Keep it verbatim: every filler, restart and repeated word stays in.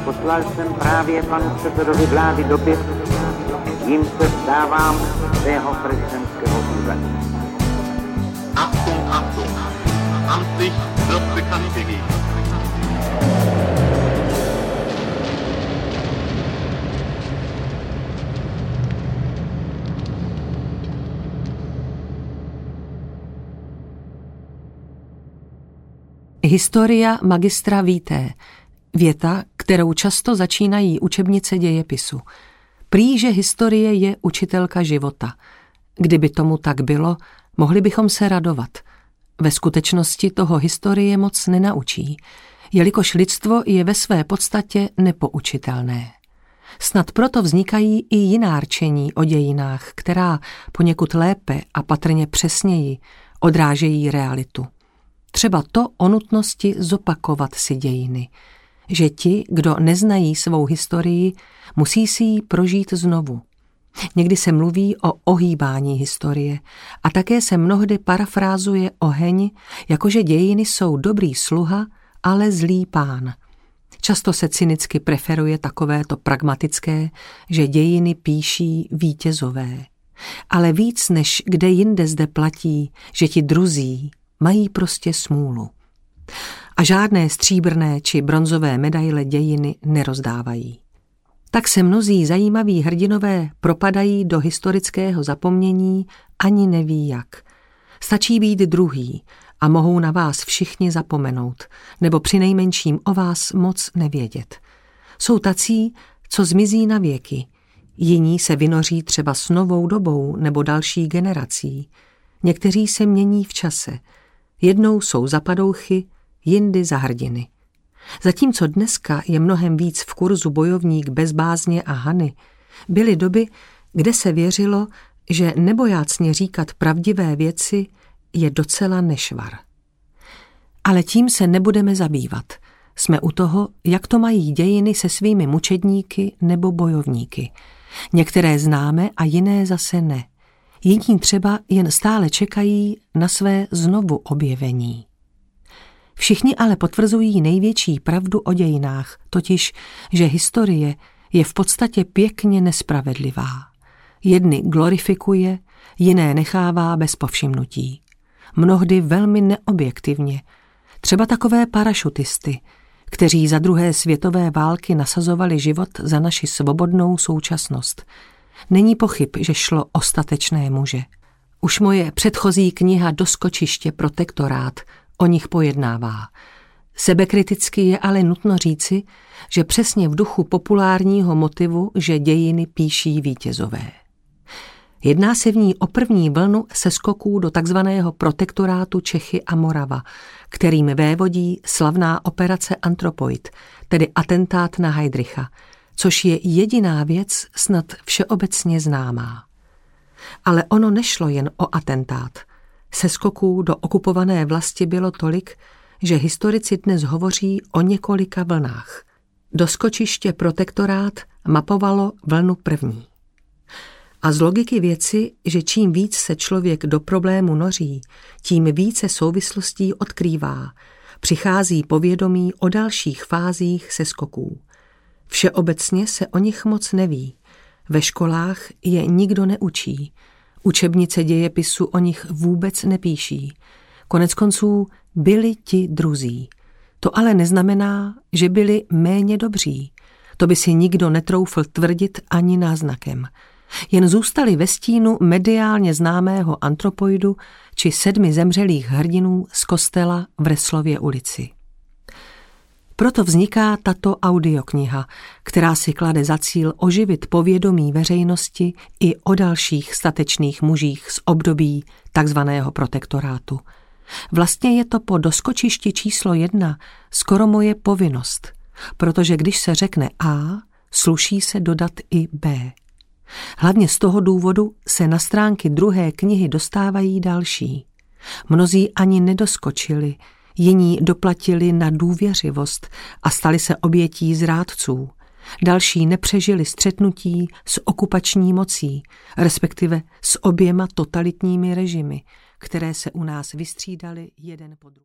Poslal jsem právě panu předsedovi vlády dopis, jím se vzdávám svého prezidentského úřadu. Achtung, Achtung! Amtlich wird bekannt gegeben. Historia magistra vitae. Věta, kterou často začínají učebnice dějepisu. Prý, že historie je učitelka života. Kdyby tomu tak bylo, mohli bychom se radovat. Ve skutečnosti toho historie moc nenaučí, jelikož lidstvo je ve své podstatě nepoučitelné. Snad proto vznikají i jiná rčení o dějinách, která poněkud lépe a patrně přesněji odrážejí realitu. Třeba to o nutnosti zopakovat si dějiny, že ti, kdo neznají svou historii, musí si ji prožít znovu. Někdy se mluví o ohýbání historie a také se mnohdy parafrázuje oheň, jakože dějiny jsou dobrý sluha, ale zlý pán. Často se cynicky preferuje takovéto pragmatické, že dějiny píší vítězové. Ale víc než kde jinde zde platí, že ti druzí mají prostě smůlu. A žádné stříbrné či bronzové medaile dějiny nerozdávají. Tak se mnozí zajímaví hrdinové propadají do historického zapomnění, ani neví jak. Stačí být druhý a mohou na vás všichni zapomenout, nebo přinejmenším o vás moc nevědět. Jsou tací, co zmizí na věky, jiní se vynoří třeba s novou dobou nebo další generací. Někteří se mění v čase. Jednou jsou za padouchy, jindy za hrdiny. Zatímco dneska je mnohem víc v kurzu bojovník bez bázně a hany, byly doby, kde se věřilo, že nebojácně říkat pravdivé věci je docela nešvar. Ale tím se nebudeme zabývat. Jsme u toho, jak to mají dějiny se svými mučedníky nebo bojovníky. Některé známe a jiné zase ne. Jiní třeba jen stále čekají na své znovu objevení. Všichni ale potvrzují největší pravdu o dějinách, totiž, že historie je v podstatě pěkně nespravedlivá. Jedny glorifikuje, jiné nechává bez povšimnutí. Mnohdy velmi neobjektivně. Třeba takové parašutisty, kteří za druhé světové války nasazovali život za naši svobodnou současnost. Není pochyb, že šlo o statečné muže. Už moje předchozí kniha Doskočiště protektorát o nich pojednává. Sebekriticky je ale nutno říci, že přesně v duchu populárního motivu, že dějiny píší vítězové. Jedná se v ní o první vlnu seskoků do takzvaného protektorátu Čechy a Morava, kterým vévodí slavná operace Anthropoid, tedy atentát na Heydricha, což je jediná věc snad všeobecně známá. Ale ono nešlo jen o atentát. Seskoků do okupované vlasti bylo tolik, že historici dnes hovoří o několika vlnách. Doskočiště protektorát mapovalo vlnu první. A z logiky věci, že čím víc se člověk do problému noří, tím více souvislostí odkrývá, přichází povědomí o dalších fázích seskoků. Všeobecně se o nich moc neví. Ve školách je nikdo neučí. Učebnice dějepisu o nich vůbec nepíší. Koneckonců byli ti druzí. To ale neznamená, že byli méně dobří. To by si nikdo netroufl tvrdit ani náznakem. Jen zůstali ve stínu mediálně známého antropoidu či sedmi zemřelých hrdinů z kostela v Reslově ulici. Proto vzniká tato audiokniha, která si klade za cíl oživit povědomí veřejnosti i o dalších statečných mužích z období takzvaného protektorátu. Vlastně je to po doskočišti číslo jedna skoro moje povinnost, protože když se řekne A, sluší se dodat i B. Hlavně z toho důvodu se na stránky druhé knihy dostávají další. Mnozí ani nedoskočili, jiní doplatili na důvěřivost a stali se obětí zrádců. Další nepřežili střetnutí s okupační mocí, respektive s oběma totalitními režimy, které se u nás vystřídaly jeden po druhém.